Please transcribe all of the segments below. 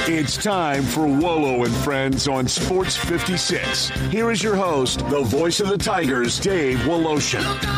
It's time for Wolo and Friends on Sports 56. Here is your host, the voice of the Tigers, Dave Woloshin.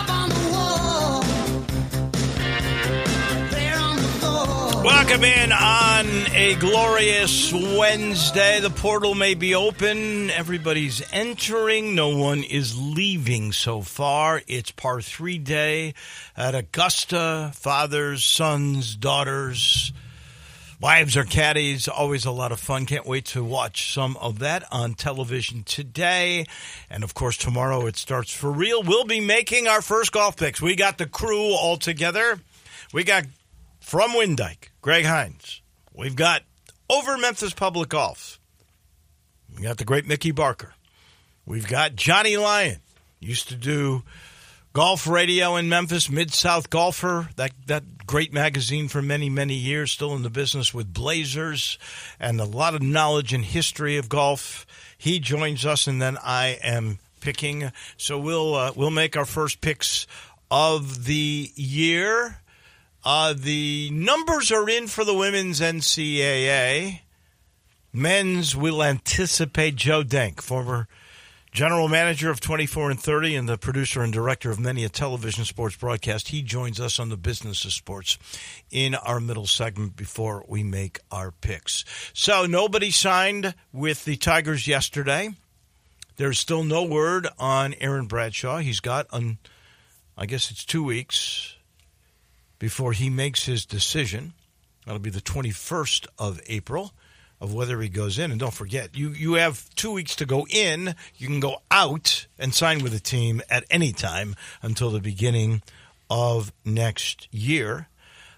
Welcome in on a glorious Wednesday. The portal may be open. Everybody's entering. No one is leaving so far. It's par 3 day at Augusta. Fathers, sons, daughters, wives or caddies, always a lot of fun. Can't wait to watch some of that on television today. And, of course, tomorrow it starts for real. We'll be making our first golf picks. We got the crew all together. We got from Windyke, Greg Hines. We've got over Memphis Public Golf. We got the great Mickey Barker. We've got Johnny Lyon. Used to do golf radio in Memphis, Mid-South Golfer, that great magazine for many, many years, still in the business with Blazers, and a lot of knowledge and history of golf. He joins us, and then I am picking. So we'll make our first picks of the year. The numbers are in for the women's NCAA. Men's will anticipate Joe Denk, former general manager of 24 and 30 and the producer and director of many a television sports broadcast. He joins us on the business of sports in our middle segment before we make our picks. So nobody signed with the Tigers yesterday. There's still no word on Aaron Bradshaw. He's got, I guess it's 2 weeks before he makes his decision. That'll be the 21st of April. Of whether he goes in. And don't forget, you have 2 weeks to go in. You can go out and sign with a team at any time until the beginning of next year.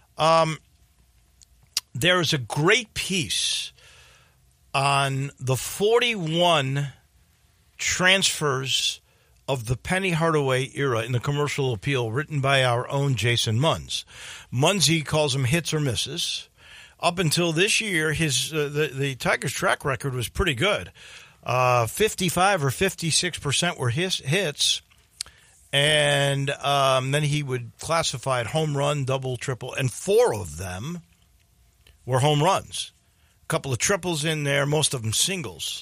There is a great piece on the 41 transfers of the Penny Hardaway era in the Commercial Appeal written by our own Jason Munz. Munzie calls them hits or misses. Up until this year, the Tigers' track record was pretty good. 55 or 56% were hits, and then he would classify it home run, double, triple, and 4 of them were home runs. A couple of triples in there, most of them singles.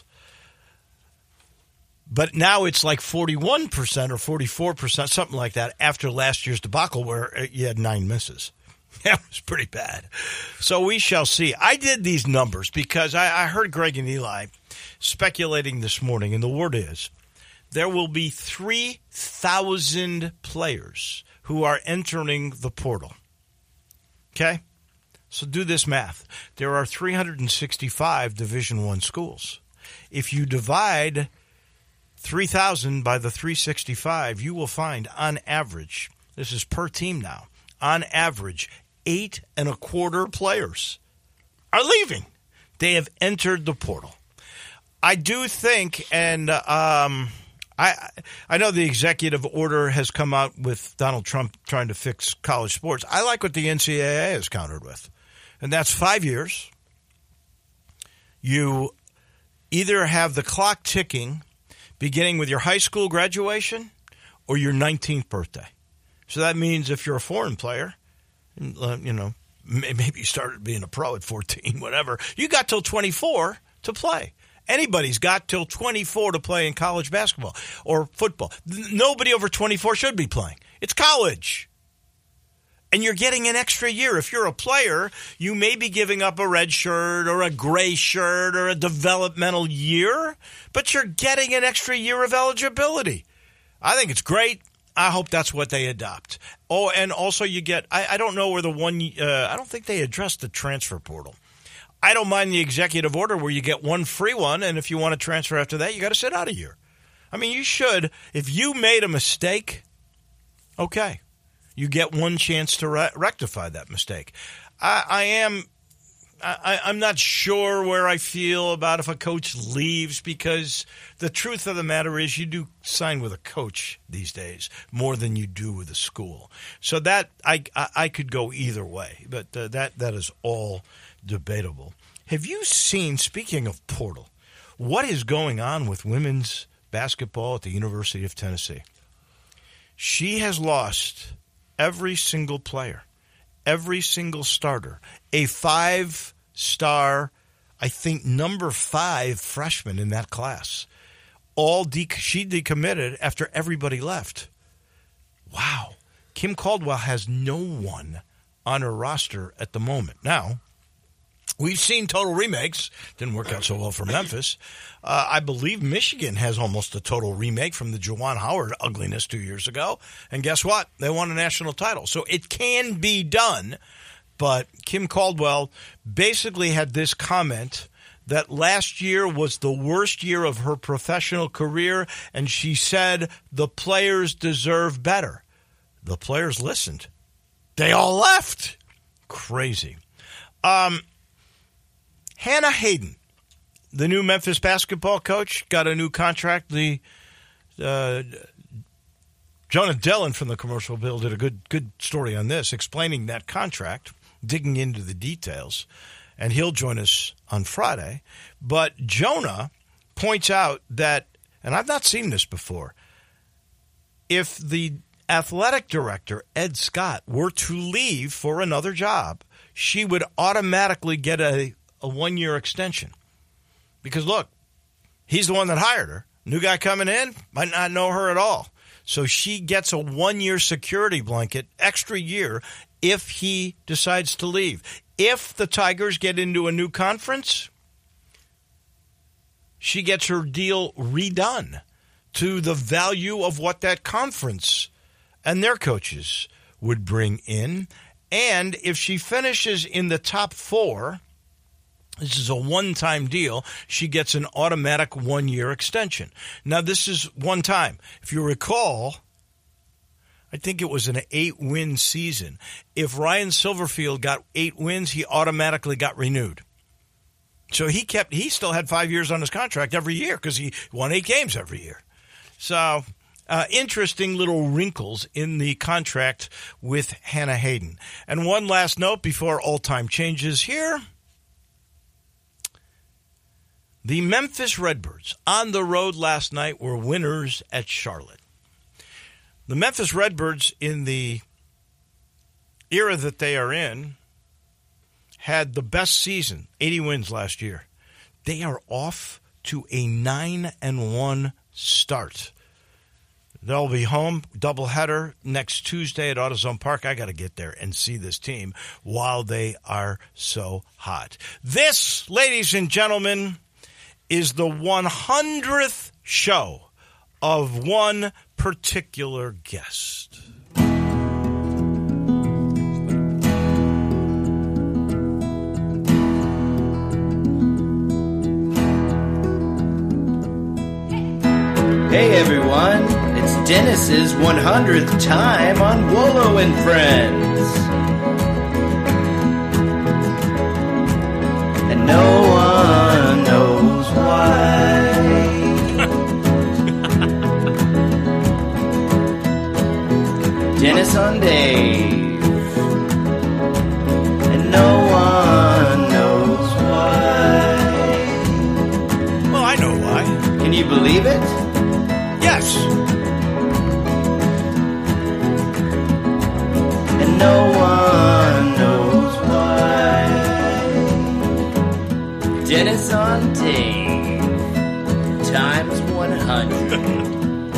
But now it's like 41% or 44%, something like that, after last year's debacle where you had 9 misses. That was pretty bad. So we shall see. I did these numbers because I heard Greg and Eli speculating this morning, and the word is there will be 3,000 players who are entering the portal. Okay? So do this math. There are 365 Division I schools. If you divide 3,000 by the 365, you will find on average, this is per team now, on average, 8.25 players are leaving. They have entered the portal. I do think, and I know the executive order has come out with Donald Trump trying to fix college sports. I like what the NCAA has countered with, and that's 5 years. You either have the clock ticking beginning with your high school graduation or your 19th birthday. So that means if you're a foreign player, maybe you started being a pro at 14, whatever, you got till 24 to play. Anybody's got till 24 to play in college basketball or football. Nobody over 24 should be playing. It's college. And you're getting an extra year. If you're a player, you may be giving up a red shirt or a gray shirt or a developmental year, but you're getting an extra year of eligibility. I think it's great. I hope that's what they adopt. Oh, and also you get, I don't know where I don't think they addressed the transfer portal. I don't mind the executive order where you get one free one, and if you want to transfer after that, you got to sit out a year. I mean, you should. If you made a mistake, okay, you get one chance to rectify that mistake. I'm not sure where I feel about if a coach leaves, because the truth of the matter is you do sign with a coach these days more than you do with a school. So that I could go either way, but that is all debatable. Have you seen, speaking of portal, what is going on with women's basketball at the University of Tennessee? She has lost every single player, every single starter, a 5-star I think, number 5 freshman in that class. She decommitted after everybody left. Wow. Kim Caldwell has no one on her roster at the moment. Now, we've seen total remakes. Didn't work out so well for Memphis. I believe Michigan has almost a total remake from the Juwan Howard ugliness 2 years ago. And guess what? They won a national title. So it can be done. But Kim Caldwell basically had this comment that last year was the worst year of her professional career, and she said the players deserve better. The players listened. They all left. Crazy. Hannah Hayden, the new Memphis basketball coach, got a new contract. The Jonah Dillon from the Commercial Bill did a good story on this, explaining that contract, digging into the details, and he'll join us on Friday. But Jonah points out that, and I've not seen this before, if the athletic director, Ed Scott, were to leave for another job, she would automatically get a 1-year extension. Because, look, he's the one that hired her. New guy coming in, might not know her at all. So she gets a 1-year security blanket, extra year, if he decides to leave. If the Tigers get into a new conference, she gets her deal redone to the value of what that conference and their coaches would bring in. And if she finishes in the top 4, this is a one-time deal, she gets an automatic 1-year extension. Now, this is one time. If you recall, I think it was an 8-win season. If Ryan Silverfield got 8 wins, he automatically got renewed. So he still had 5 years on his contract every year because he won 8 games every year. So interesting little wrinkles in the contract with Hannah Hayden. And one last note before all-time changes here. The Memphis Redbirds on the road last night were winners at Charlotte. The Memphis Redbirds, in the era that they are in, had the best season, 80 wins last year. They are off to a 9-1 start. They'll be home, doubleheader next Tuesday at AutoZone Park. I got to get there and see this team while they are so hot. This, ladies and gentlemen, is the 100th show of one particular guest. Hey everyone, it's Dennis's 100th time on Wolo and Friends. And no one knows why. Dennis on Dave, and no one knows why. Well, I know why. Can you believe it? Yes. And no one knows why. Dennis on Dave times 100.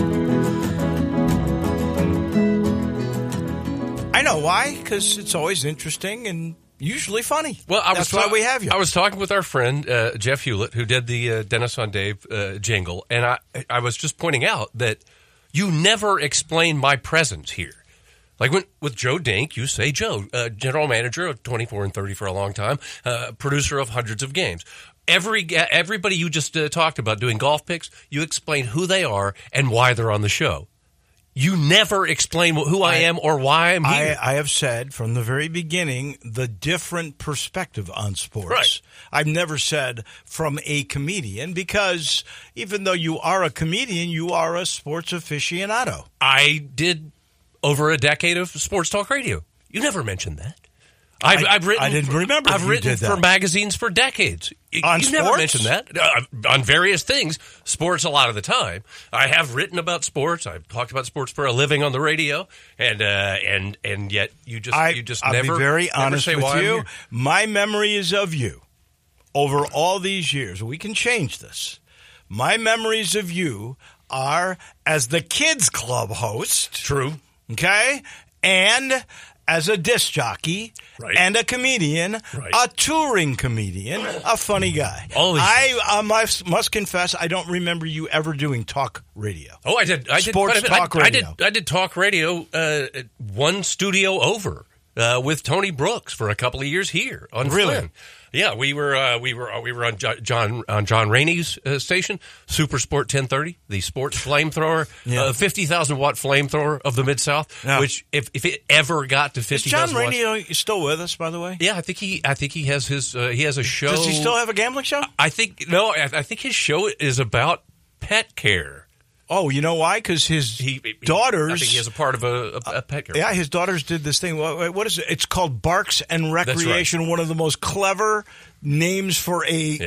I know why, because it's always interesting and usually funny. Well, that's why we have you. I was talking with our friend Jeff Hewlett, who did the Dennis on Dave jingle, and I was just pointing out that you never explain my presence here. Like with Joe Dink, you say Joe, general manager of 24 and 30 for a long time, producer of hundreds of games. Everybody you just talked about doing golf picks, you explain who they are and why they're on the show. You never explain who I am or why I'm here. I have said from the very beginning the different perspective on sports. Right. I've never said from a comedian, because even though you are a comedian, you are a sports aficionado. I did over a decade of sports talk radio. You never mentioned that. I've written. I didn't remember. I've written for magazines for decades. On you sports? Never mentioned that on various things. Sports a lot of the time. I have written about sports. I've talked about sports for a living on the radio, and yet you just I'll never. be very never honest say with why you. I'm here. My memory is of you over all these years, we can change this. My memories of you are as the kids club host. True. Okay? And as a disc jockey, Right. and a comedian, Right. a touring comedian, a funny guy. All these I must confess, I don't remember you ever doing talk radio. Oh, I did. I Sports did quite a bit. talk radio. I did talk radio one studio over with Tony Brooks for a couple of years here on Really? Flynn. Yeah, we were on John Rainey's station, Super Sport 1030, the sports flamethrower, 50,000 watt flamethrower of the Mid-South. Yeah. Which if it ever got to Is 50,000 John watts, Rainey still with us, by the way? yeah, I think he has his he has a show. Does he still have a gambling show? I think his show is about pet care. Oh, you know why? Because his daughters. I think he has a part of a pet care. Yeah, his daughters did this thing. What is it? It's called Barks and Recreation. right. One of the most clever names for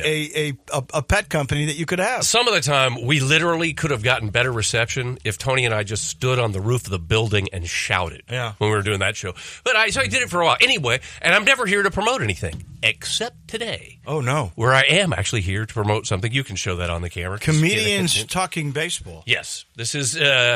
a pet company that you could have. Some of the time, we literally could have gotten better reception if Tony and I just stood on the roof of the building and shouted when we were doing that show. But so I did it for a while. Anyway, and I'm never here to promote anything, except today. Oh, no. Where I am actually here to promote something. You can show that on the camera. Comedians talking baseball. Yes. This is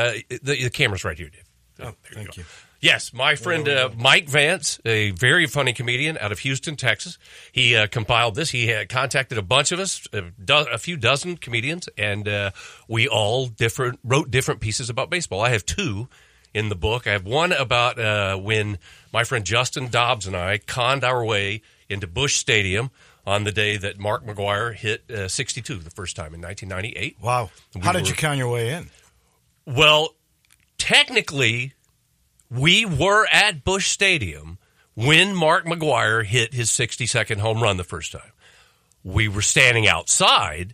the camera's right here, Dave. Oh, thank you. Yes, my friend Mike Vance, a very funny comedian out of Houston, Texas. He compiled this. He had contacted a bunch of us, a few dozen comedians, and we all wrote different pieces about baseball. I have two in the book. I have one about when my friend Justin Dobbs and I conned our way into Busch Stadium on the day that Mark McGwire hit 62 the first time in 1998. Wow. How did you con your way in? Well, technically, we were at Busch Stadium when Mark McGwire hit his 62nd home run the first time. We were standing outside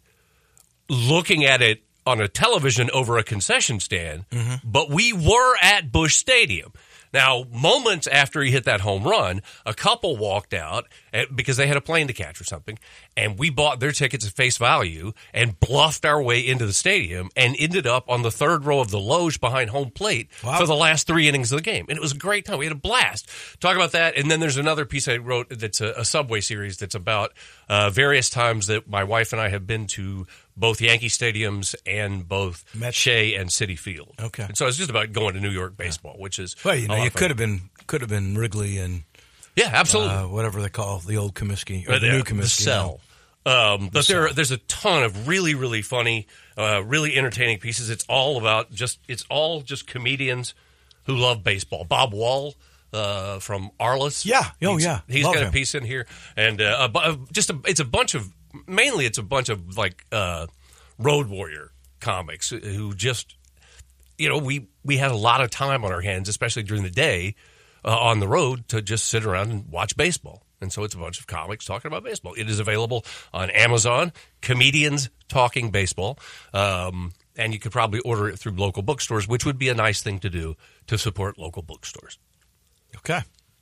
looking at it on a television over a concession stand, but we were at Busch Stadium. Now, moments after he hit that home run, a couple walked out because they had a plane to catch or something, and we bought their tickets at face value and bluffed our way into the stadium and ended up on the third row of the loge behind home plate for the last 3 innings of the game. And it was a great time. We had a blast. Talk about that. And then there's another piece I wrote that's a Subway series that's about various times that my wife and I have been to both Yankee stadiums and both Shea and Citi Field. Okay. And so it's just about going to New York baseball, which is well, you know, you could have been Wrigley and absolutely whatever they call the old Comiskey or the new Comiskey. The Cell. But there's a ton of really, really funny, really entertaining pieces. It's all just comedians who love baseball. Bob Wall from Arliss. Yeah. Oh, yeah. He's Love got him. a piece in here, and it's a bunch of like road warrior comics who just, we had a lot of time on our hands, especially during the day on the road, to just sit around and watch baseball. And so it's a bunch of comics talking about baseball. It is available on Amazon, Comedians Talking Baseball. And you could probably order it through local bookstores, which would be a nice thing to do to support local bookstores. Okay.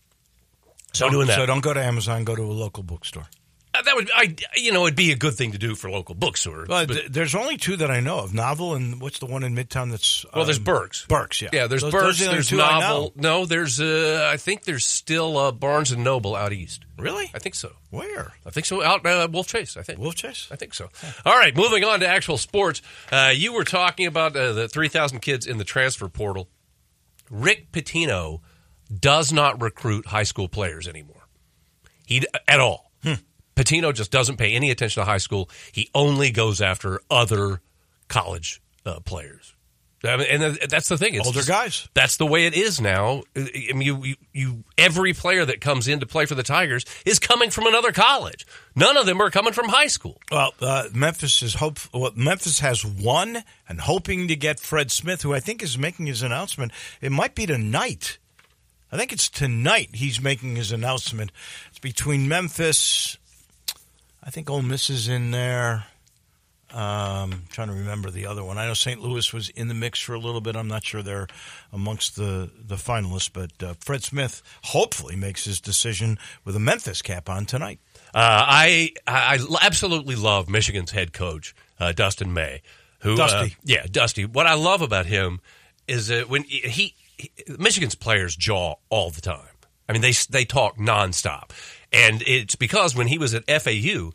So doing that. So don't go to Amazon, go to a local bookstore. That would, it'd be a good thing to do for local bookstores. Well, there's only two that I know of. Novel and what's the one in Midtown that's... there's Burke's. Burke's, yeah. Yeah, there's those Burke's, are the there's two I Novel. know. No, there's, I think there's still Barnes & Noble out east. Really? I think so. Where? I think so. Out Wolf Chase, I think. Wolf Chase? I think so. All right, moving on to actual sports. You were talking about the 3,000 kids in the transfer portal. Rick Pitino does not recruit high school players anymore. At all. Pitino just doesn't pay any attention to high school. He only goes after other college players. I mean, and that's the thing. It's older guys. That's the way it is now. I mean, every player that comes in to play for the Tigers is coming from another college. None of them are coming from high school. Well, Memphis has one and hoping to get Fred Smith, who I think is making his announcement. It might be tonight. I think it's tonight he's making his announcement. It's between Memphis. I think Ole Miss is in there. Trying to remember the other one. I know St. Louis was in the mix for a little bit. I'm not sure they're amongst the finalists, but Fred Smith hopefully makes his decision with a Memphis cap on tonight. I absolutely love Michigan's head coach, Dustin May. Dusty. Dusty. What I love about him is that when Michigan's players jaw all the time. I mean, they talk nonstop. And it's because when he was at FAU,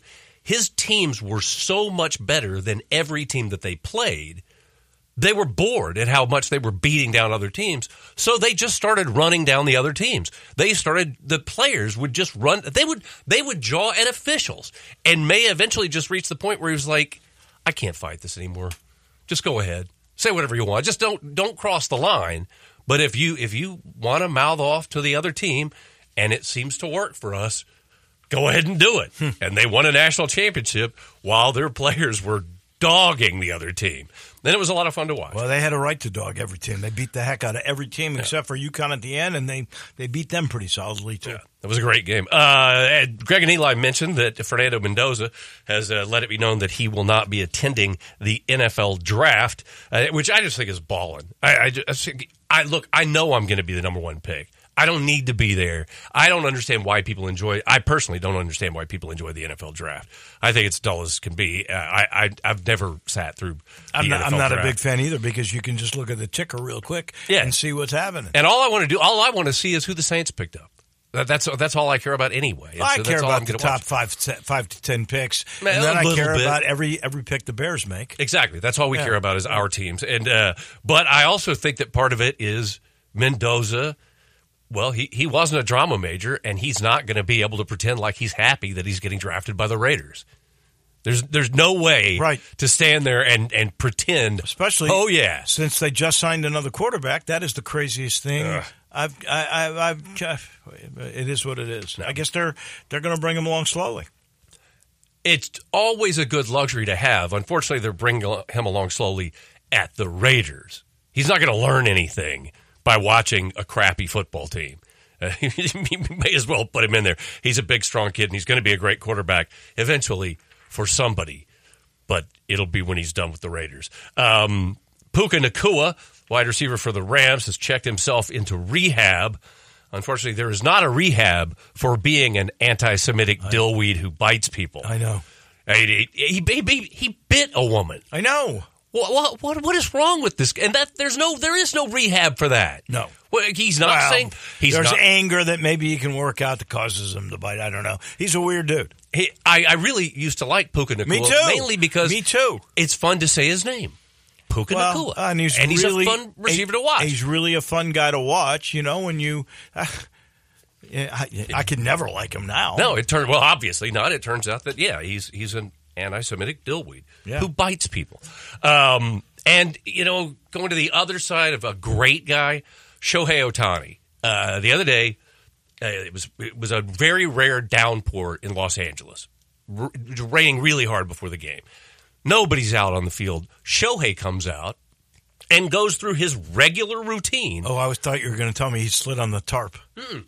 his teams were so much better than every team that they played. They were bored at how much they were beating down other teams, so they just started running down the other teams. The players would just run. They would jaw at officials, and May eventually just reached the point where he was like, "I can't fight this anymore. Just go ahead, say whatever you want. Just don't cross the line. But if you want to mouth off to the other team, and it seems to work for us, go ahead and do it." And they won a national championship while their players were dogging the other team. Then it was a lot of fun to watch. Well, they had a right to dog every team. They beat the heck out of every team except for UConn at the end, and they beat them pretty solidly, too. Yeah, it was a great game. Greg and Eli mentioned that Fernando Mendoza has let it be known that he will not be attending the NFL draft, which I just think is balling. I know I'm going to be the number one pick. I don't need to be there. I don't understand why people enjoy. I personally don't understand why people enjoy the NFL draft. I think it's dull as can be. I've never sat through. I'm not a big fan either because you can just look at the ticker real quick and see what's happening. And all I want to see is who the Saints picked up. That's all I care about anyway. I care about the top 5 to 10 picks, and then I care about every pick the Bears make. Exactly. That's all we care about is our teams. And but I also think that part of it is Mendoza. Well, he wasn't a drama major, and he's not going to be able to pretend like he's happy that he's getting drafted by the Raiders. There's no way to stand there and pretend. Especially, since they just signed another quarterback. That is the craziest thing. It is what it is. No. I guess they're going to bring him along slowly. It's always a good luxury to have. Unfortunately, they're bringing him along slowly at the Raiders. He's not going to learn anything by watching a crappy football team. You may as well put him in there. He's a big, strong kid, and he's going to be a great quarterback eventually for somebody, but it'll be when he's done with the Raiders. Puka Nacua, wide receiver for the Rams, has checked himself into rehab. Unfortunately, there is not a rehab for being an anti-Semitic dillweed who bites people. I know. He bit a woman. I know. What is wrong with this? And there is no rehab for that. No. Well, he's not saying there's anger that maybe he can work out that causes him to bite. I don't know. He's a weird dude. I really used to like Puka Nacua. Me too. Mainly because it's fun to say his name. Puka Nacua. And he's a fun receiver to watch. He's really a fun guy to watch, when you I could never like him now. No, obviously not. It turns out that he's an anti-Semitic dillweed who bites people. And, going to the other side of a great guy, Shohei Ohtani. The other day, it was a very rare downpour in Los Angeles. Raining really hard before the game. Nobody's out on the field. Shohei comes out and goes through his regular routine. Oh, I thought you were going to tell me he slid on the tarp.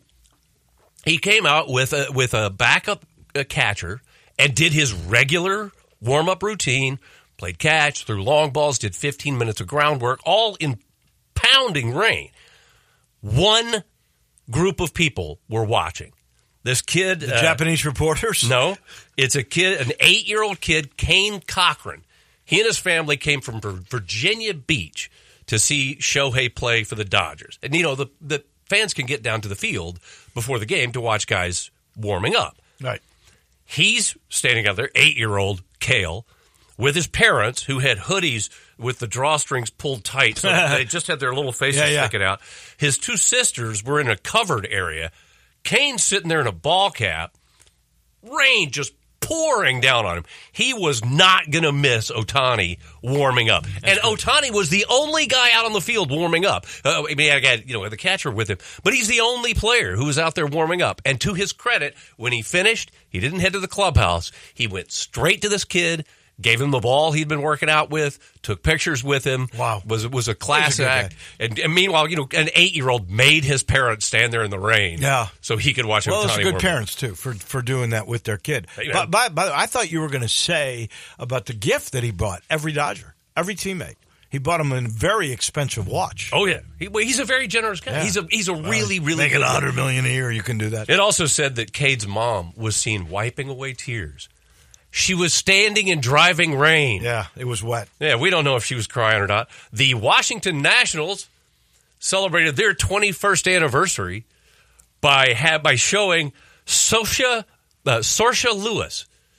He came out with a backup catcher and did his regular warm-up routine, played catch, threw long balls, did 15 minutes of groundwork, all in pounding rain. One group of people were watching. This kid... The Japanese reporters? No. It's a kid, an 8-year-old kid, Kane Cochran. He and his family came from Virginia Beach to see Shohei play for the Dodgers. And, the fans can get down to the field before the game to watch guys warming up. Right. He's standing out there, 8-year-old Kale, with his parents who had hoodies with the drawstrings pulled tight, so they just had their little faces sticking out. His 2 sisters were in a covered area. Kane's sitting there in a ball cap, rain just pouring down on him. He was not going to miss Ohtani warming up. And Ohtani was the only guy out on the field warming up. I had the catcher with him, but he's the only player who was out there warming up. And to his credit, when he finished, he didn't head to the clubhouse. He went straight to this kid, gave him the ball he'd been working out with, took pictures with him. Wow. Was a class act. And meanwhile, an 8-year-old made his parents stand there in the rain so he could watch Ohtani. Well, those are good parents, too, for doing that with their kid. But by the way, I thought you were going to say about the gift that he bought every Dodger, every teammate. He bought him a very expensive watch. Oh, yeah. He's a very generous guy. Yeah. He's a really, really making $100 million a year, you can do that. It also said that Cade's mom was seen wiping away tears. She was standing in driving rain. Yeah, it was wet. Yeah, we don't know if she was crying or not. The Washington Nationals celebrated their 21st anniversary by showing Sorsha Lewis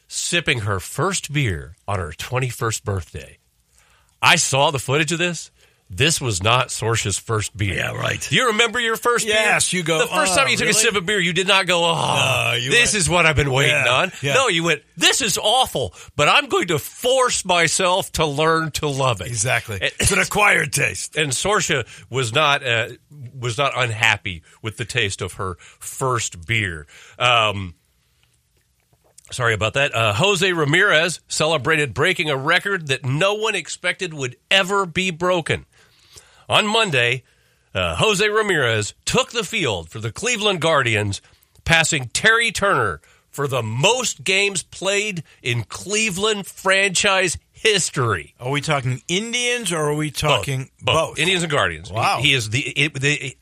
sipping her first beer on her 21st birthday. I saw the footage of this. This was not Sorcia's first beer. Yeah, right. Do you remember your first beer? Yes, you go, the first time you took a sip of beer, you did not go, this is what I've been waiting on. Yeah. No, you went, this is awful, but I'm going to force myself to learn to love it. Exactly. It's an acquired taste. And Sorcia was not unhappy with the taste of her first beer. Sorry about that. Jose Ramirez celebrated breaking a record that no one expected would ever be broken. On Monday, Jose Ramirez took the field for the Cleveland Guardians, passing Terry Turner for the most games played in Cleveland franchise history. Are we talking Indians or are we talking both? Indians and Guardians. Wow. He is the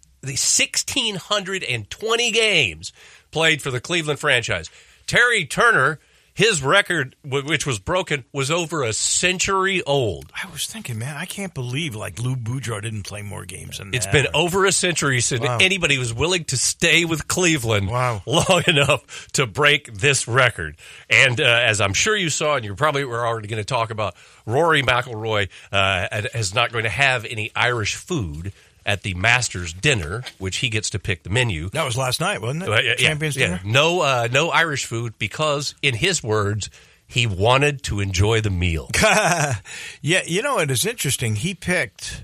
1,620 games played for the Cleveland franchise. Terry Turner, his record, which was broken, was over a century old. I was thinking, man, I can't believe Lou Boudreaux didn't play more games than that. It's been over a century since anybody was willing to stay with Cleveland long enough to break this record. And as I'm sure you saw, and you probably were already going to talk about, Rory McIlroy is not going to have any Irish food at the Masters dinner, which he gets to pick the menu. That was last night, wasn't it? Champions dinner? No Irish food because, in his words, he wanted to enjoy the meal. Yeah, you know, it is interesting. He picked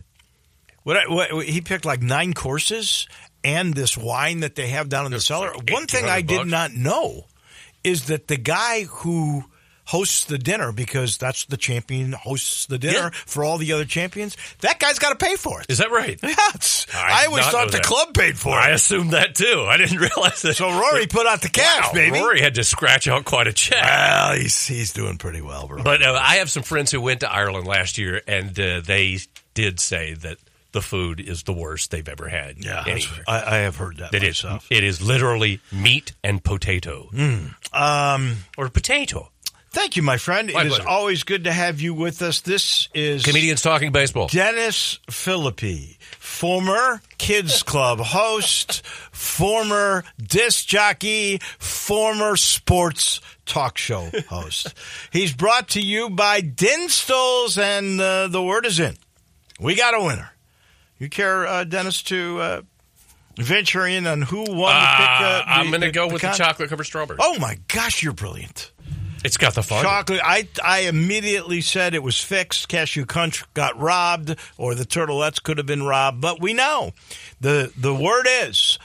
he picked like 9 courses and this wine that they have down in the cellar. One thing I did not know is that the guy who hosts the dinner, because that's the champion hosts the dinner for all the other champions, that guy's got to pay for it. Is that right? Yeah, I always thought the club paid for it. I assumed that too. I didn't realize that. So Rory put out the cash, baby. Rory had to scratch out quite a check. Well, he's doing pretty well, bro. But I have some friends who went to Ireland last year, and they did say that the food is the worst they've ever had. Yeah, anywhere. I have heard that myself. It is literally meat and potato. Or potato. Thank you, my friend. My it is pleasure. Always good to have you with us. This is Comedians Talking Baseball. Dennis Philippi, former Kids Club host, former disc jockey, former sports talk show host. He's brought to you by Dinstall's, and the word is in. We got a winner. You care, Dennis, to venture in on who won the pick? I'm going to go with the chocolate-covered strawberry. Oh, my gosh, you're brilliant. It's got the fun. Chocolate. I immediately said it was fixed. Cashew Crunch got robbed, or the Turtlettes could have been robbed. But we know the word is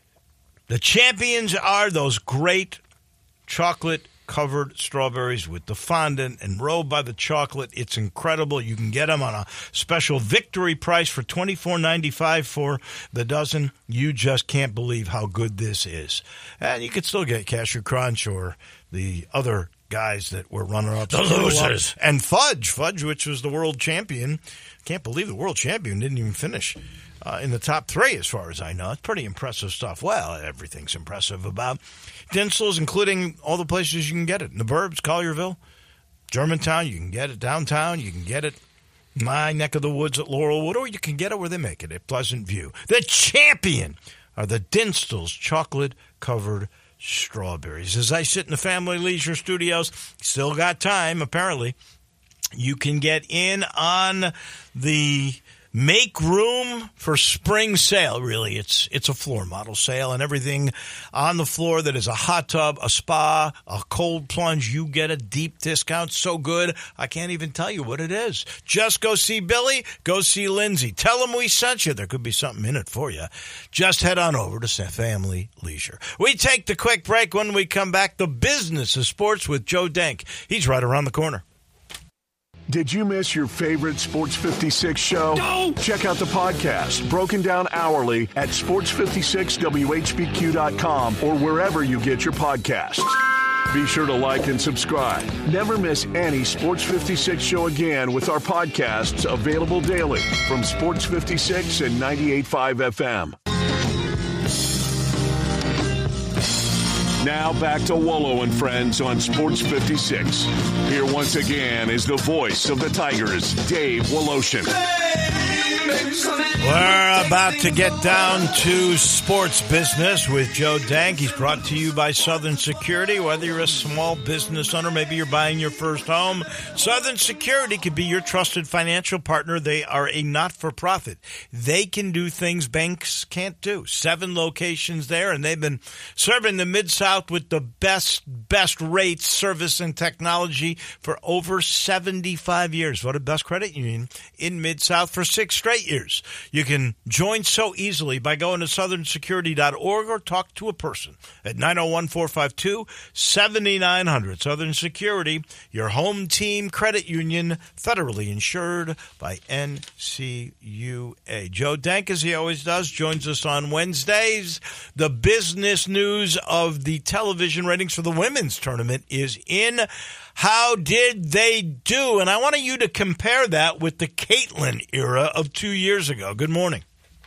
the champions are those great chocolate-covered strawberries with the fondant and rolled by the chocolate. It's incredible. You can get them on a special victory price for $24.95 for the dozen. You just can't believe how good this is. And you can still get Cashew Crunch or the other guys that were runner-ups. The losers. And Fudge, which was the world champion. Can't believe the world champion didn't even finish in the top 3 as far as I know. It's pretty impressive stuff. Well, everything's impressive about Dinstall's, including all the places you can get it. In the burbs, Collierville, Germantown, you can get it. Downtown, you can get it. My neck of the woods at Laurelwood, or you can get it where they make it at Pleasant View. The champion are the Dinstall's chocolate-covered strawberries. As I sit in the Family Leisure Studios, still got time, apparently. You can get in on the Make Room for Spring sale. Really, it's a floor model sale, and everything on the floor that is a hot tub, a spa, a cold plunge, you get a deep discount. So good, I can't even tell you what it is. Just go see Billy, go see Lindsay. Tell them we sent you. There could be something in it for you. Just head on over to Family Leisure. We take the quick break. When we come back, the business of sports with Joe Denk. He's right around the corner. Did you miss your favorite Sports 56 show? No! Check out the podcast, broken down hourly at sports56whbq.com or wherever you get your podcasts. Be sure to like and subscribe. Never miss any Sports 56 show again with our podcasts available daily from Sports 56 and 98.5 FM. Now back to Wolo and Friends on Sports 56. Here once again is the voice of the Tigers, Dave Woloshin. We're about to get down to sports business with Joe Dank. He's brought to you by Southern Security. Whether you're a small business owner, maybe you're buying your first home, Southern Security could be your trusted financial partner. They are a not-for-profit. They can do things banks can't do. 7 locations there, and they've been serving the Mid-South with the best rates, service, and technology for over 75 years. Voted Best Credit Union in Mid-South for 6 straight years. You can join so easily by going to southernsecurity.org or talk to a person at 901-452-7900. Southern Security, your home team credit union, federally insured by NCUA. Joe Dank, as he always does, joins us on Wednesdays. The business news of the television ratings for the women's tournament is in. How did they do? And I want you to compare that with the Caitlin era of 2 years ago. Good morning.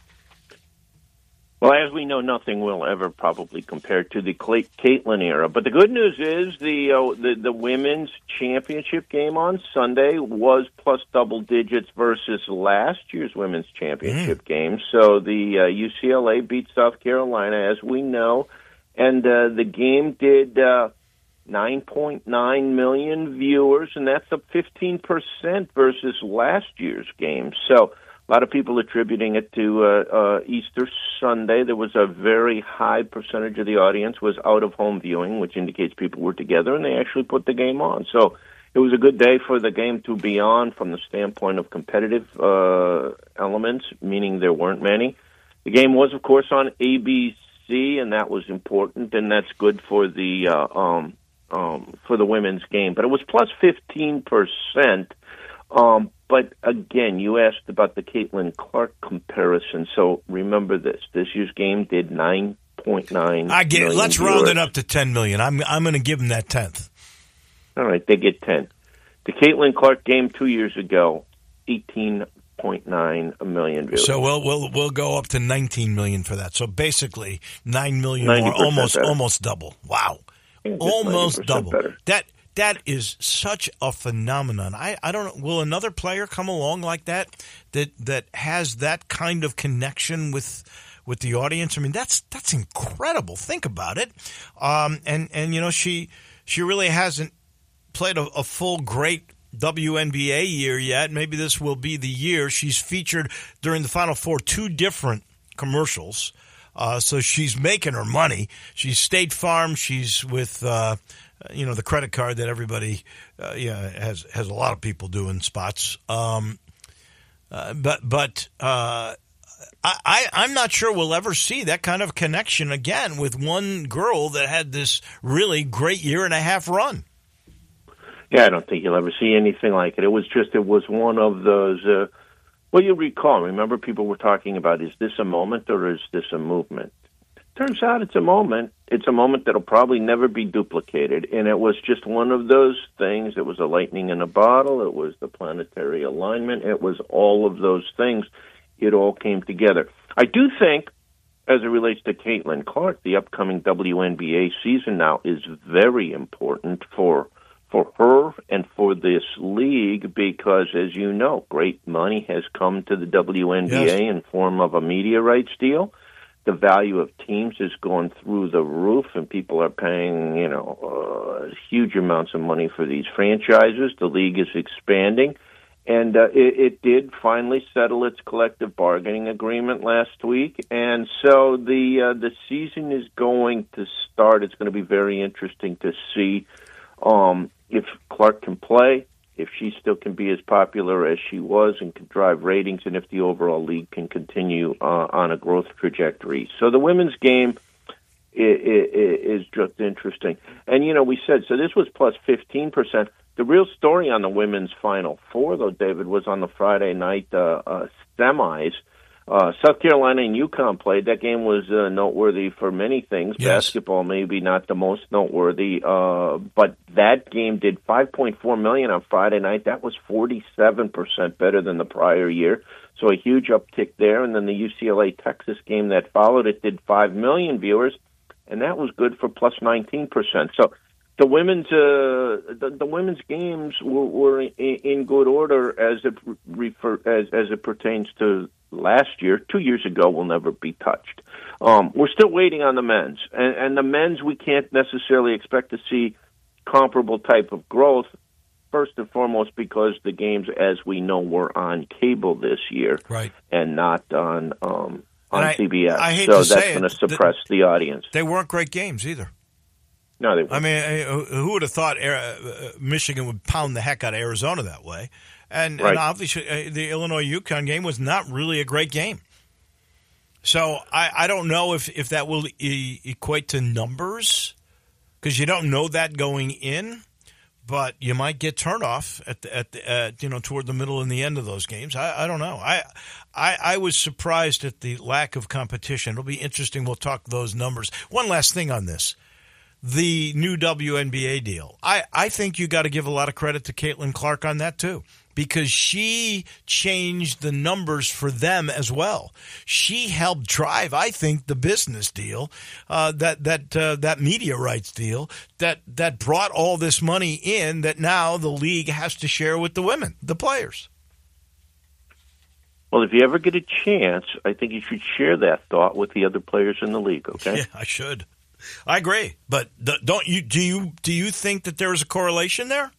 Well, as we know, nothing will ever probably compare to the Caitlin era. But the good news is the women's championship game on Sunday was plus double digits versus last year's women's championship game. So the UCLA beat South Carolina, as we know, and the game did 9.9 million viewers, and that's up 15% versus last year's game. So a lot of people attributing it to Easter Sunday. There was a very high percentage of the audience was out-of-home viewing, which indicates people were together, and they actually put the game on. So it was a good day for the game to be on from the standpoint of competitive elements, meaning there weren't many. The game was, of course, on ABC, and that was important, and that's good for the women's game. But it was plus 15%. But again, you asked about the Caitlin Clark comparison. So remember this: this year's game did 9.9. I get it. Let's viewers. round it up to 10 million. I'm going to give them that 10th. All right, they get 10. The Caitlin Clark game 2 years ago, 18.9 million viewers. So we'll go up to 19 million for that. So basically 9 million more, almost double. Wow. Almost double. Better. That is such a phenomenon. I don't know. Will another player come along like that has that kind of connection with the audience? I mean, that's incredible. Think about it. And you know, she really hasn't played a full great WNBA year yet. Maybe this will be the year. She's featured during the Final Four 2 different commercials. So she's making her money. She's State Farm. She's with, the credit card that everybody, has a lot of people doing spots. I'm not sure we'll ever see that kind of connection again with one girl that had this really great year and a half run. Yeah, I don't think you'll ever see anything like it. It was one of those. Well, you remember people were talking about, is this a moment or is this a movement? Turns out it's a moment. It's a moment that'll probably never be duplicated. And it was just one of those things. It was a lightning in a bottle. It was the planetary alignment. It was all of those things. It all came together. I do think, as it relates to Caitlin Clark, the upcoming WNBA season now is very important for her and for this league because, as you know, great money has come to the WNBA in form of a media rights deal. The value of teams has gone through the roof, and people are paying, huge amounts of money for these franchises. The league is expanding, and it did finally settle its collective bargaining agreement last week. And so the season is going to start. It's going to be very interesting to see if Clark can play, if she still can be as popular as she was and can drive ratings, and if the overall league can continue on a growth trajectory. So the women's game is just interesting. And, we said, so this was plus 15%. The real story on the women's Final Four, though, David, was on the Friday night semis. South Carolina and UConn played. That game was noteworthy for many things. Yes. Basketball maybe not the most noteworthy, but that game did $5.4 million on Friday night. That was 47% better than the prior year, so a huge uptick there. And then the UCLA-Texas game that followed it did 5 million viewers, and that was good for plus 19%. So the women's the women's games were in good order as it pertains to last year. 2 years ago will never be touched. We're still waiting on the men's, and the men's we can't necessarily expect to see comparable type of growth. First and foremost, because the games, as we know, were on cable this year, right, and not on CBS. I hate so to say that's going to suppress the audience. They weren't great games either. No, they weren't. I mean, who would have thought Michigan would pound the heck out of Arizona that way? And obviously, the Illinois-UConn game was not really a great game. So I don't know if that will equate to numbers, because you don't know that going in. But you might get turnoff at toward the middle and the end of those games. I don't know. I was surprised at the lack of competition. It'll be interesting. We'll talk those numbers. One last thing on this. The new WNBA deal. I think you got to give a lot of credit to Caitlin Clark on that too, because she changed the numbers for them as well. She helped drive, I think, the business deal, that media rights deal that brought all this money in that now the league has to share with the women, the players. Well, if you ever get a chance, I think you should share that thought with the other players in the league. Okay? Yeah, I should. I agree, but don't you? Do you think that there is a correlation there?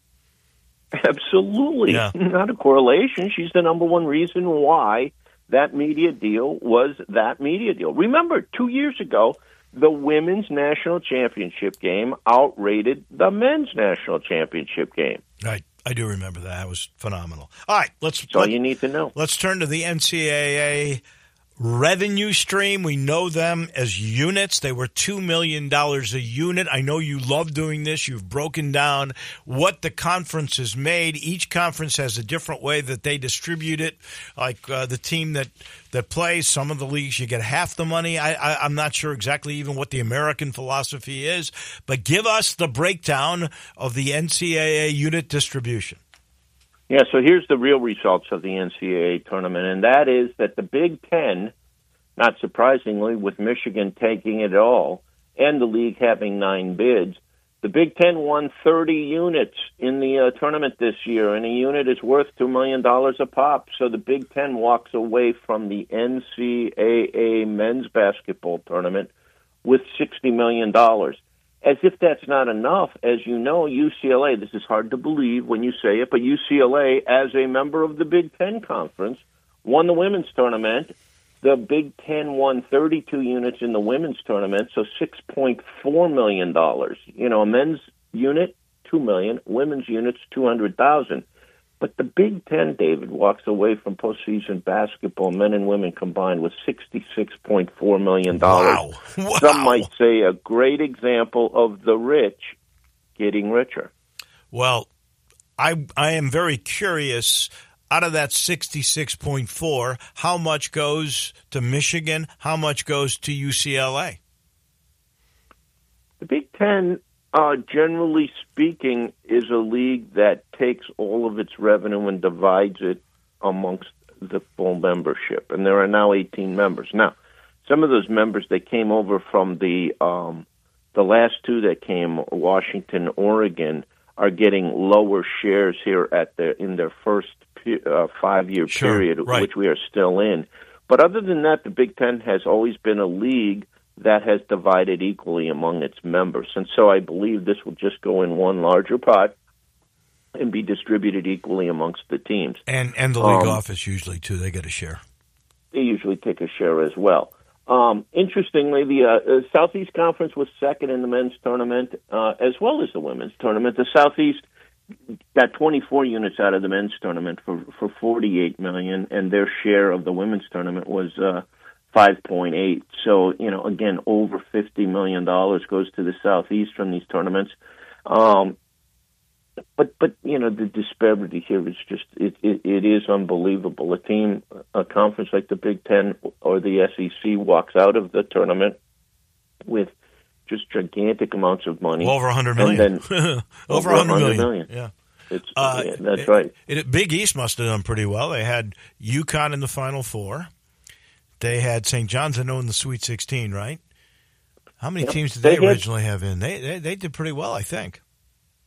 Absolutely, not a correlation. She's the number one reason why that media deal was that media deal. Remember, 2 years ago, the women's national championship game outrated the men's national championship game. Right. I do remember that. That was phenomenal. All right, that's all you need to know. Let's turn to the NCAA revenue stream. We know them as units. They were $2 million a unit. I know you love doing this. You've broken down what the conference has made. Each conference has a different way that they distribute it. Like the team that plays, some of the leagues you get half the money. I'm not sure exactly even what the American philosophy is, but give us the breakdown of the NCAA unit distribution. Yeah, so here's the real results of the NCAA tournament, and that is that the Big Ten, not surprisingly, with Michigan taking it all and the league having 9 bids, the Big Ten won 30 units in the tournament this year, and a unit is worth $2 million a pop. So the Big Ten walks away from the NCAA men's basketball tournament with $60 million. As if that's not enough, as you know, UCLA, this is hard to believe when you say it, but UCLA, as a member of the Big Ten Conference, won the women's tournament. The Big Ten won 32 units in the women's tournament, so $6.4 million. You know, a men's unit, $2 million, women's units, $200,000. But the Big Ten, David, walks away from postseason basketball, men and women combined, with $66.4 million. Wow. Some might say a great example of the rich getting richer. Well, I am very curious, out of that 66.4, how much goes to Michigan? How much goes to UCLA? The Big Ten, generally speaking, is a league that takes all of its revenue and divides it amongst the full membership. And there are now 18 members. Now, some of those members, they came over from the last two that came, Washington, Oregon, are getting lower shares here in their first 5-year period, right, which we are still in. But other than that, the Big Ten has always been a league that has divided equally among its members. And so I believe this will just go in one larger pot and be distributed equally amongst the teams. And the league office usually, too, they get a share. They usually take a share as well. Interestingly, the Southeast Conference was second in the men's tournament as well as the women's tournament. The Southeast got 24 units out of the men's tournament for $48 million, and their share of the women's tournament was 5.8. So, you know, again, over $50 million goes to the Southeast from these tournaments. But you know, the disparity here is just it is unbelievable. A conference like the Big Ten or the SEC walks out of the tournament with just gigantic amounts of money, over $100 million, then over $100 million. Yeah. That's right. Big East must have done pretty well. They had UConn in the Final Four. They had St. John's, I know, in the Sweet 16, right? How many teams did they originally have in? They did pretty well, I think.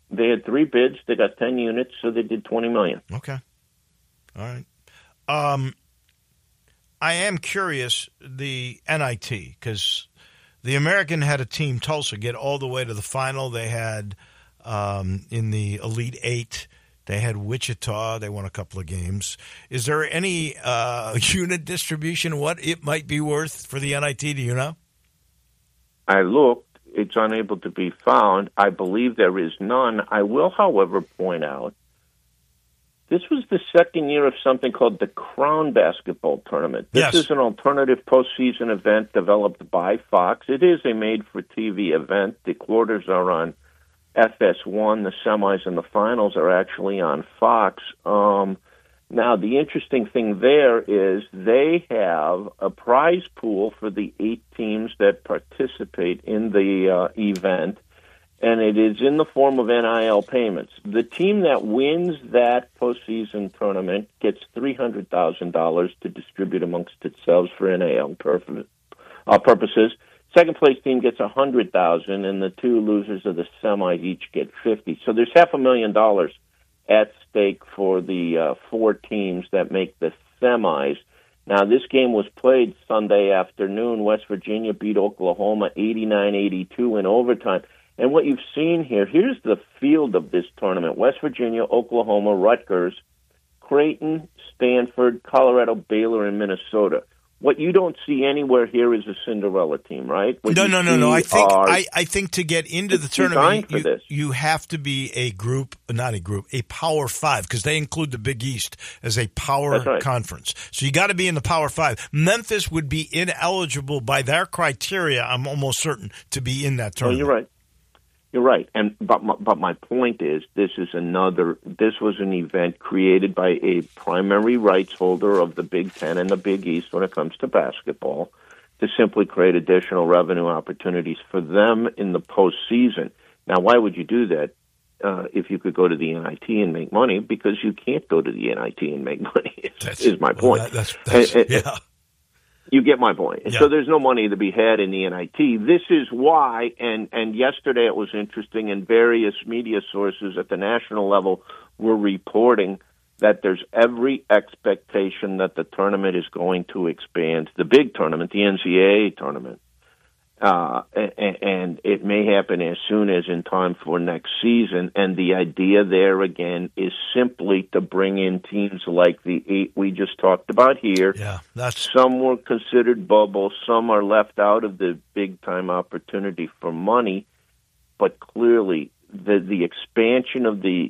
They had 3 bids. They got 10 units, so they did $20 million. Okay. All right. I am curious, the NIT, because the American had a team, Tulsa, get all the way to the final. They had in the Elite Eight, they had Wichita. They won a couple of games. Is there any unit distribution, what it might be worth for the NIT? Do you know? I looked. It's unable to be found. I believe there is none. I will, however, point out this was the second year of something called the Crown Basketball Tournament. This is an alternative postseason event developed by Fox. It is a made-for-TV event. The quarters are on FS1. The semis and the finals are actually on Fox. Now, the interesting thing there is they have a prize pool for the 8 teams that participate in the event, and it is in the form of NIL payments. The team that wins that postseason tournament gets $300,000 to distribute amongst itself for NIL purposes. Second place team gets $100,000, and the 2 losers of the semis each get $50,000. So there's $500,000 at stake for the 4 teams that make the semis. Now, this game was played Sunday afternoon. West Virginia beat Oklahoma 89-82 in overtime. And what you've seen here, here's the field of this tournament. West Virginia, Oklahoma, Rutgers, Creighton, Stanford, Colorado, Baylor, and Minnesota. What you don't see anywhere here is a Cinderella team, right? No. I think to get into the tournament, you have to be a Power 5, because they include the Big East as a power conference. So you got to be in the Power 5. Memphis would be ineligible by their criteria, I'm almost certain, to be in that tournament. You're right. You're right, but my point is this was an event created by a primary rights holder of the Big Ten and the Big East when it comes to basketball to simply create additional revenue opportunities for them in the postseason. Now, why would you do that if you could go to the NIT and make money? Because you can't go to the NIT and make money. Is my point. Yeah. You get my point. Yeah. So there's no money to be had in the NIT. This is why, and yesterday it was interesting, and various media sources at the national level were reporting that there's every expectation that the tournament is going to expand. The big tournament, the NCAA tournament, and it may happen as soon as in time for next season. And the idea there, again, is simply to bring in teams like the 8 we just talked about here. Yeah, some were considered bubble, some are left out of the big-time opportunity for money, but clearly the expansion of the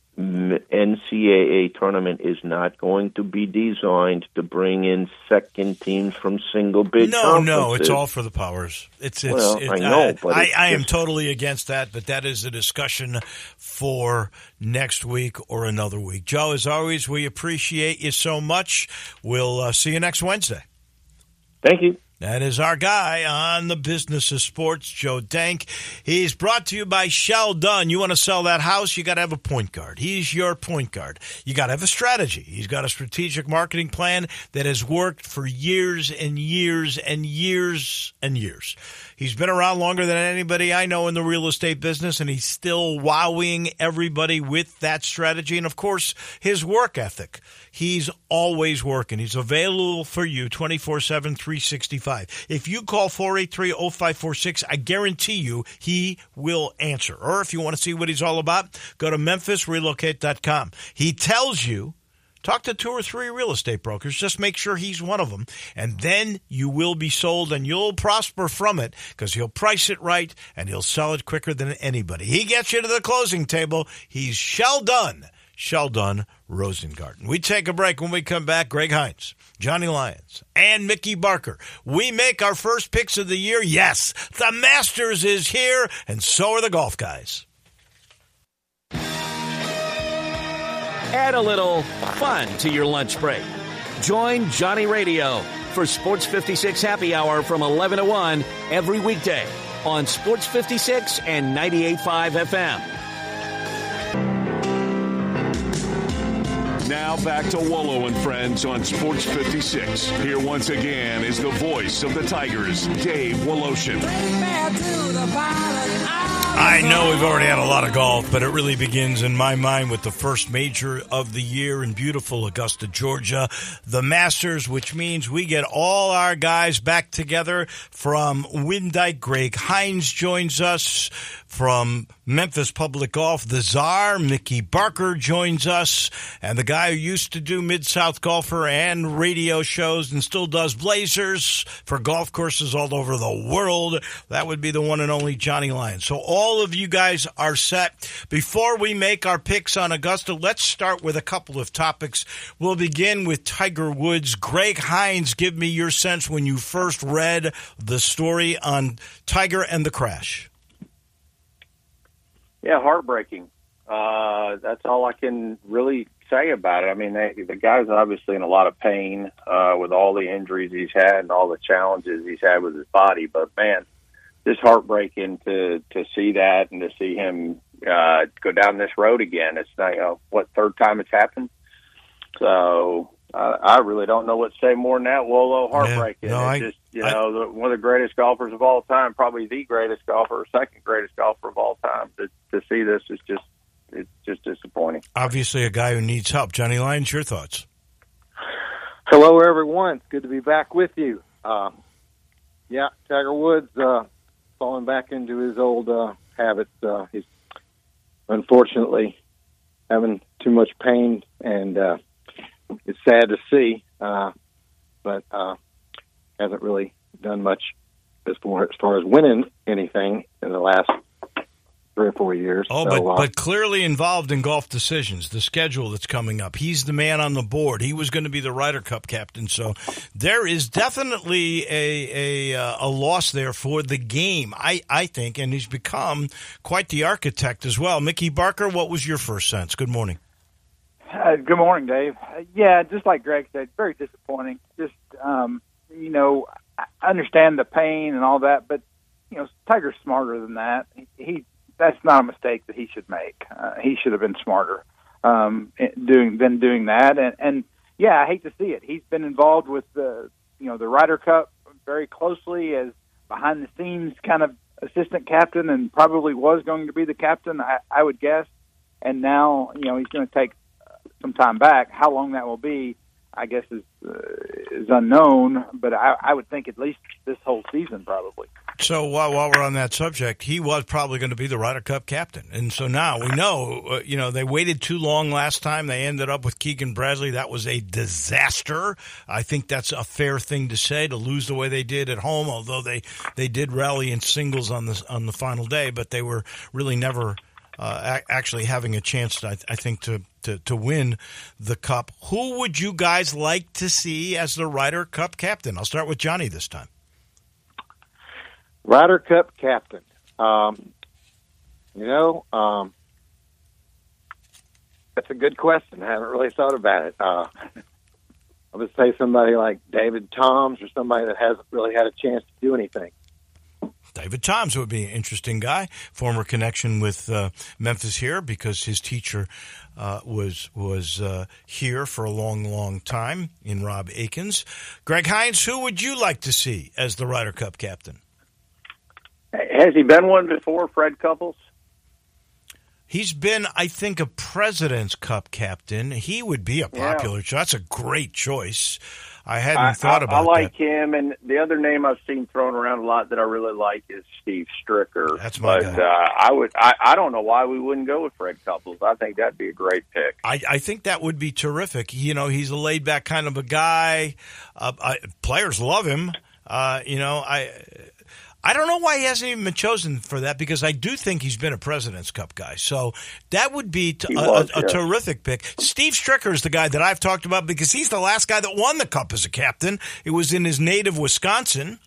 NCAA tournament is not going to be designed to bring in second teams from single bid conferences. No, it's all for the powers. I know, but I am totally against that, but that is a discussion for next week or another week. Joe, as always, we appreciate you so much. We'll see you next Wednesday. Thank you. That is our guy on the business of sports, Joe Dank. He's brought to you by Shell Dunn. You want to sell that house, you got to have a point guard. He's your point guard. You got to have a strategy. He's got a strategic marketing plan that has worked for years and years and years and years. He's been around longer than anybody I know in the real estate business, and he's still wowing everybody with that strategy. And, of course, his work ethic. He's always working. He's available for you 24/7, 365. If you call 483-0546, I guarantee you he will answer. Or if you want to see what he's all about, go to MemphisRelocate.com. He tells you, talk to 2 or 3 real estate brokers. Just make sure he's one of them. And then you will be sold and you'll prosper from it because he'll price it right and he'll sell it quicker than anybody. He gets you to the closing table. He's Shell Dunn Rosengarten. We take a break. When we come back, Greg Hines, Johnny Lyons, and Mickey Barker. We make our first picks of the year. Yes, the Masters is here, and so are the golf guys. Add a little fun to your lunch break. Join Johnny Radio for Sports 56 Happy Hour from 11 to 1 every weekday on Sports 56 and 98.5 FM. Now back to Wolo and Friends on Sports 56. Here once again is the voice of the Tigers, Dave Woloshin. I know we've already had a lot of golf, but it really begins in my mind with the first major of the year in beautiful Augusta, Georgia, the Masters, which means we get all our guys back together. From Windike, Greg Hines joins us. From Memphis Public Golf, the czar, Mickey Barker, joins us. And the guy who used to do Mid-South Golfer and radio shows and still does Blazers for golf courses all over the world, that would be the one and only Johnny Lyons. So all of you guys are set. Before we make our picks on Augusta, let's start with a couple of topics. We'll begin with Tiger Woods. Greg Hines, give me your sense when you first read the story on Tiger and the crash. Yeah, heartbreaking. That's all I can really say about it. I mean, the guy's obviously in a lot of pain with all the injuries he's had and all the challenges he's had with his body. But, man, just heartbreaking to see that and to see him go down this road again. It's not, third time it's happened? So I really don't know what to say more than that. Wolo, heartbreaking. Yeah, no, one of the greatest golfers of all time, probably the greatest golfer, second greatest golfer of all time. To see this is just disappointing. Obviously a guy who needs help. Johnny Lyons, your thoughts? Hello, everyone. It's good to be back with you. Tiger Woods falling back into his old habits. He's unfortunately having too much pain, and it's sad to see, but hasn't really done much as far as winning anything in the last 3 or 4 years. But clearly involved in golf decisions, the schedule that's coming up. He's the man on the board. He was going to be the Ryder Cup captain. So there is definitely a loss there for the game, I think, and he's become quite the architect as well. Mickey Barker, what was your first sense? Good morning. Good morning, Dave. Just like Greg said, very disappointing. I understand the pain and all that, but, Tiger's smarter than that. That's not a mistake that he should make. He should have been smarter than doing that. And I hate to see it. He's been involved with the Ryder Cup very closely as behind the scenes kind of assistant captain, and probably was going to be the captain, I would guess. And now, he's going to take some time back. How long that will be, I guess, is unknown, but I would think at least this whole season probably. So while we're on that subject, he was probably going to be the Ryder Cup captain. And so now we know, they waited too long last time. They ended up with Keegan Bradley. That was a disaster. I think that's a fair thing to say, to lose the way they did at home, although they did rally in singles on the final day, but they were really never actually having a chance, I think, to win the Cup. Who would you guys like to see as the Ryder Cup captain? I'll start with Johnny this time. Ryder Cup captain. That's a good question. I haven't really thought about it. I would say somebody like David Toms, or somebody that hasn't really had a chance to do anything. David Toms would be an interesting guy. Former connection with Memphis here, because his teacher was here for a long, long time in Rob Akins. Greg Hines, who would you like to see as the Ryder Cup captain? Has he been one before, Fred Couples? He's been, I think, a President's Cup captain. He would be a popular choice. That's a great choice. I hadn't thought about that. I like him, and the other name I've seen thrown around a lot that I really like is Steve Stricker. That's my guy. I don't know why we wouldn't go with Fred Couples. I think that'd be a great pick. I think that would be terrific. He's a laid-back kind of a guy. Players love him. I don't know why he hasn't even been chosen for that, because I do think he's been a President's Cup guy. So that would be a terrific pick. Steve Stricker is the guy that I've talked about, because he's the last guy that won the Cup as a captain. It was in his native Wisconsin.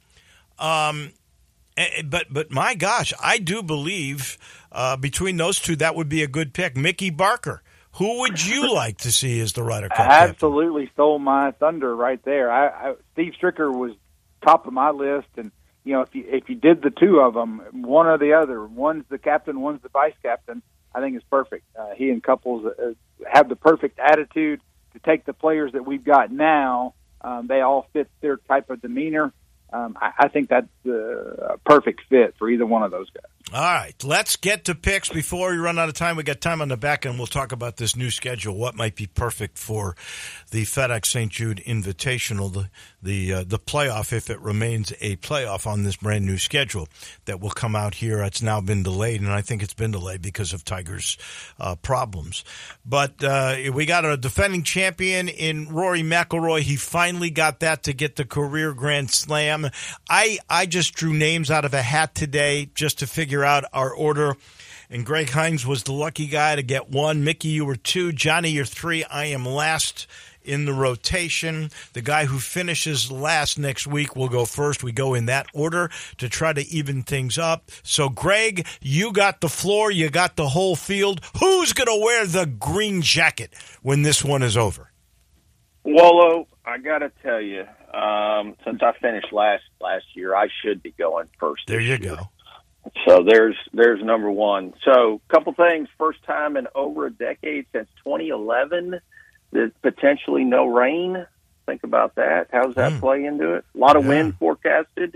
But my gosh, I do believe between those two, that would be a good pick. Mickey Barker, who would you like to see as the Ryder Cup captain? Absolutely stole my thunder right there. Steve Stricker was top of my list, and if you did the two of them, one or the other, one's the captain, one's the vice captain, I think it's perfect. He and Couples have the perfect attitude to take the players that we've got now. They all fit their type of demeanor. I think that's a perfect fit for either one of those guys. All right, let's get to picks before we run out of time. We got time on the back end. We'll talk about this new schedule, what might be perfect for the FedEx St. Jude Invitational, the playoff, if it remains a playoff on this brand new schedule that will come out here. It's now been delayed, and I think it's been delayed because of Tigers' problems. But we got a defending champion in Rory McIlroy. He finally got that to get the career Grand Slam. I just drew names out of a hat today just to figure out our order. And Greg Hines was the lucky guy to get 1. Mickey, you were 2. Johnny, you're 3. I am last in the rotation. The guy who finishes last next week will go first. We go in that order to try to even things up. So, Greg, you got the floor. You got the whole field. Who's going to wear the green jacket when this one is over? Wallow, I got to tell you, since I finished last year, I should be going first. There you go. So there's number one. So a couple things. First time in over a decade since 2011 that potentially no rain. Think about that. How does that play into it? A lot of wind forecasted.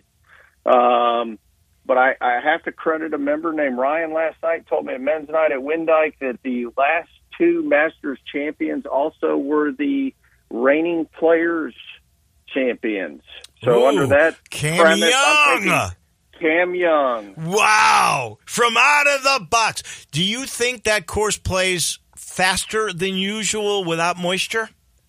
But I have to credit a member named Ryan last night, told me at men's night at Windyke that the last 2 Masters champions also were the reigning players champions. So under that Cam premise, Young. Cam Young. Wow. From out of the box. Do you think that course plays faster than usual without moisture?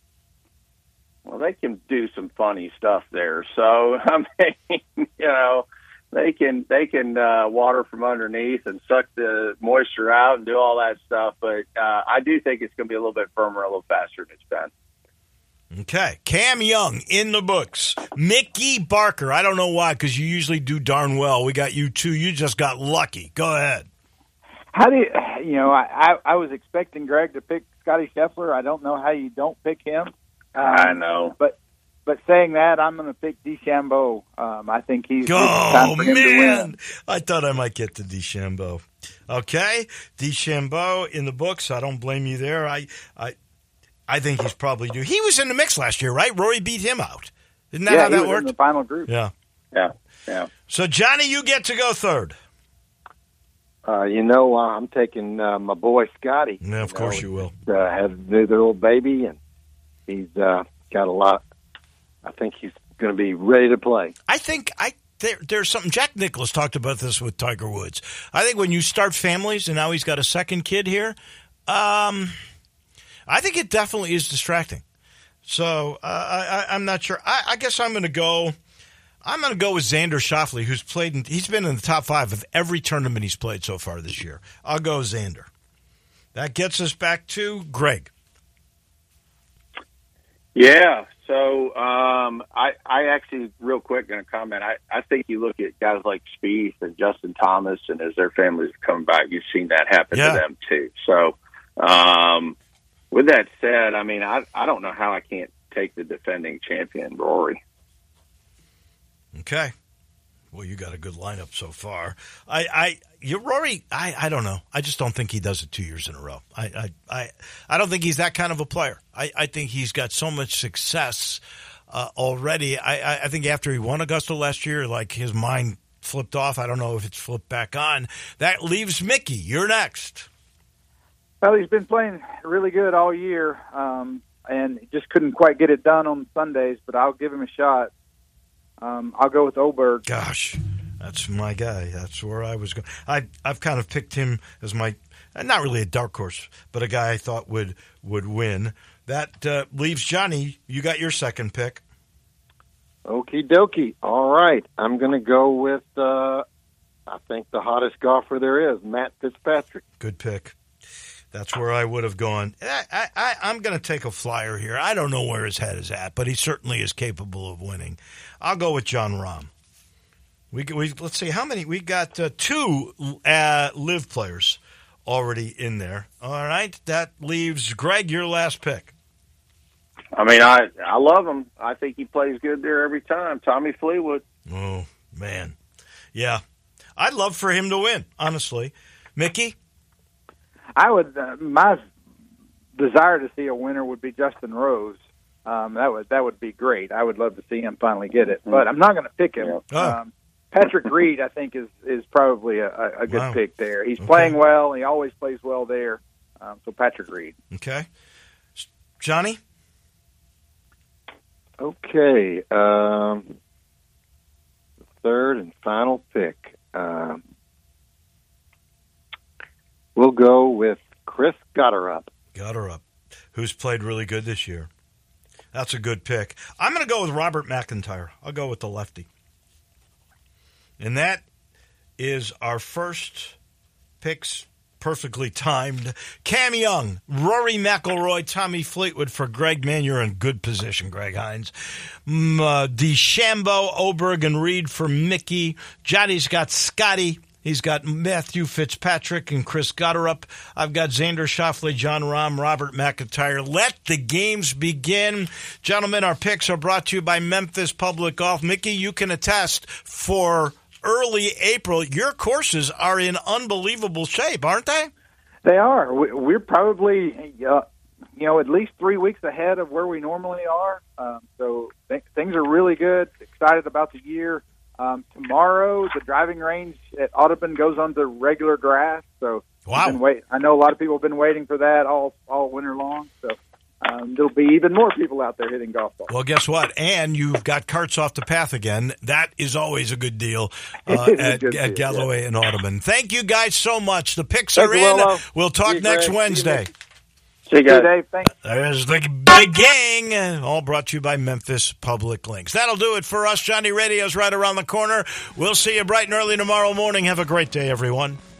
Well, they can do some funny stuff there. So, I mean, they can water from underneath and suck the moisture out and do all that stuff. But I do think it's going to be a little bit firmer, a little faster than it's been. Okay. Cam Young in the books. Mickey Barker. I don't know why, because you usually do darn well. We got you 2. You just got lucky. Go ahead. How do I was expecting Greg to pick Scotty Scheffler. I don't know how you don't pick him. I know. But saying that, I'm going to pick DeChambeau. I think he's Oh, time for him to man. win. I thought I might get to DeChambeau. Okay. DeChambeau in the books. I don't blame you there. I think he's probably due. He was in the mix last year, right? Rory beat him out. Isn't that how that he was worked? in the final group. Yeah. Yeah. So, Johnny, you get to go third. I'm taking my boy Scotty. Yeah, of course you will. Had their little baby, and he's got a lot. I think he's going to be ready to play. I think there's something. Jack Nicklaus talked about this with Tiger Woods. I think when you start families, and now he's got a second kid here, I think it definitely is distracting. So I'm not sure. I guess I'm going to go. I'm going to go with Xander Schauffele, who's played. He's been in the top 5 of every tournament he's played so far this year. I'll go Xander. That gets us back to Greg. Yeah. So I actually, real quick, going to comment. I think you look at guys like Spieth and Justin Thomas, and as their families are coming back, you've seen that happen to them too. So with that said, I mean, I don't know how I can't take the defending champion, Rory. Okay. Well, you got a good lineup so far. Rory, I don't know. I just don't think he does it 2 years in a row. I don't think he's that kind of a player. I think he's got so much success already. I think after he won Augusta last year, like his mind flipped off. I don't know if it's flipped back on. That leaves Mickey. You're next. Well, he's been playing really good all year, and he just couldn't quite get it done on Sundays, but I'll give him a shot. I'll go with Oberg. Gosh, that's my guy. That's where I was going. I've kind of picked him as my, not really a dark horse, but a guy I thought would win. That leaves Johnny. You got your second pick. Okie dokie. All right. I'm going to go with, I think, the hottest golfer there is, Matt Fitzpatrick. Good pick. That's where I would have gone. I'm going to take a flyer here. I don't know where his head is at, but he certainly is capable of winning. I'll go with Jon Rahm. Let's see, how many? We got 2 live players already in there. All right, that leaves Greg, your last pick. I mean, I love him. I think he plays good there every time. Tommy Fleetwood. Oh, man. Yeah. I'd love for him to win, honestly. Mickey? I would. My desire to see a winner would be Justin Rose. That would be great. I would love to see him finally get it, but I'm not going to pick him. Patrick Reed, I think, is probably a good pick there. He's playing well. He always plays well there. So Patrick Reed. Okay. Johnny? Okay. Third and final pick. We'll go with Chris Gotterup. Gotterup, who's played really good this year. That's a good pick. I'm going to go with Robert McIntyre. I'll go with the lefty. And that is our first picks, perfectly timed. Cam Young, Rory McIlroy, Tommy Fleetwood for Greg. Man, you're in good position, Greg Hines. DeChambeau, Oberg, and Reed for Mickey. Johnny's got Scotty. He's got Matthew Fitzpatrick and Chris Gotterup. I've got Xander Schauffele, John Rahm, Robert McIntyre. Let the games begin. Gentlemen, our picks are brought to you by Memphis Public Golf. Mickey, you can attest for early April, your courses are in unbelievable shape, aren't they? They are. We're probably, at least 3 weeks ahead of where we normally are. So things are really good. Excited about the year. Tomorrow, the driving range at Audubon goes onto regular grass. So wow. I know a lot of people have been waiting for that all winter long. So there'll be even more people out there hitting golf balls. Well, guess what? And you've got carts off the path again. That is always a good deal at Galloway and Audubon. Thank you guys so much. The picks are in. We'll talk next Wednesday. See you guys. Dave. Thanks. There's the big gang, all brought to you by Memphis Public Links. That'll do it for us. Johnny Radio's right around the corner. We'll see you bright and early tomorrow morning. Have a great day, everyone.